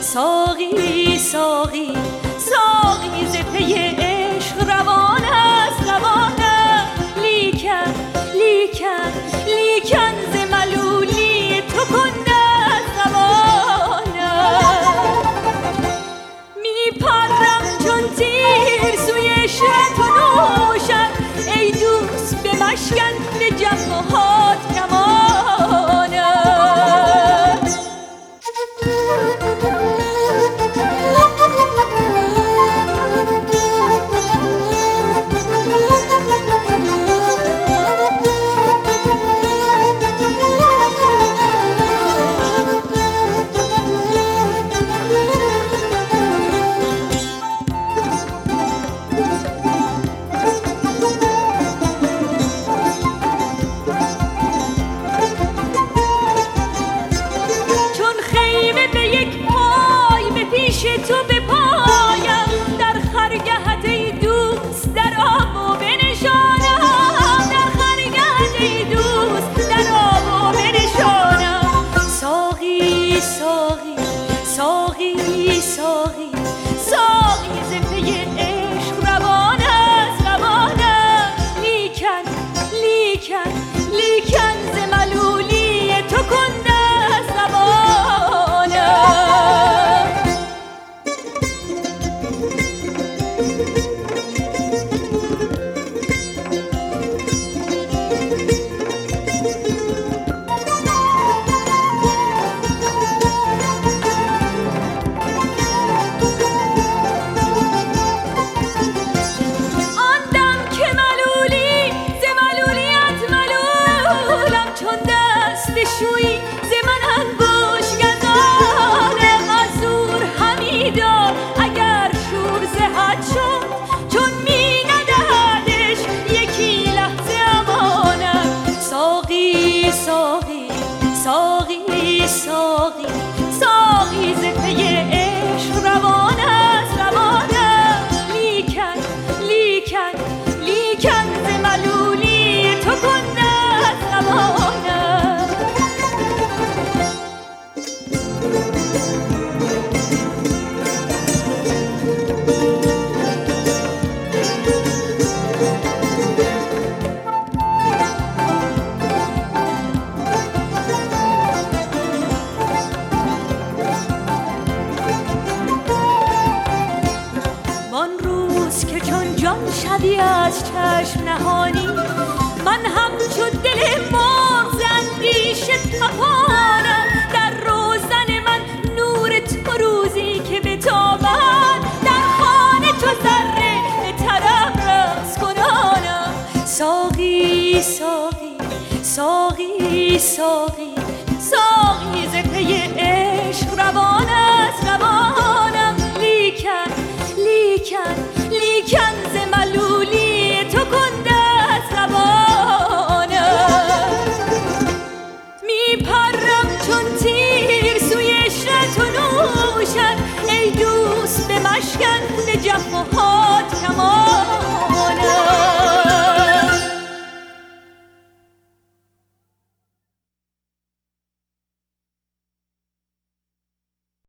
ساقی ساقی ساقی ز پی عشق روان است روان است، لیکن لیکن لیکن ز ملولی تو کنده است زبان است. می پرم چون تیر سوی عشق تو نوشم، ای دوست به مشکن به جفاهات کمان است. تو به پایم در خرگهت ای دوست در آب و بنشانم، در خرگهت ای دوست در آب و بنشانم. ساقی ساقی ساقی ساقی ساقی ز پی عشق روان است روان است، لیکن لیکن لیکن ز ملولی تو کنده است زبان است. شویی ز من انگوش گذارم، از زور همی دار اگر شور ز حد شد، چون می ندهدش یکی لحظه امانم. ساقی ساقی ساقی ساقی ساقی ز پی عشق روان است روان است، لیکن لیکن لیکن ز ملولی تو کنده است زبان است. جان شدی از چشم نهانی، من همچو دل مرغ ز اندیشه تپانم. در روزن من نور تو روزی که بتابد، در خانه چو ذره به طرب رقص کنانم. ساقی ساقی ساقی ساقی ساقی ز پی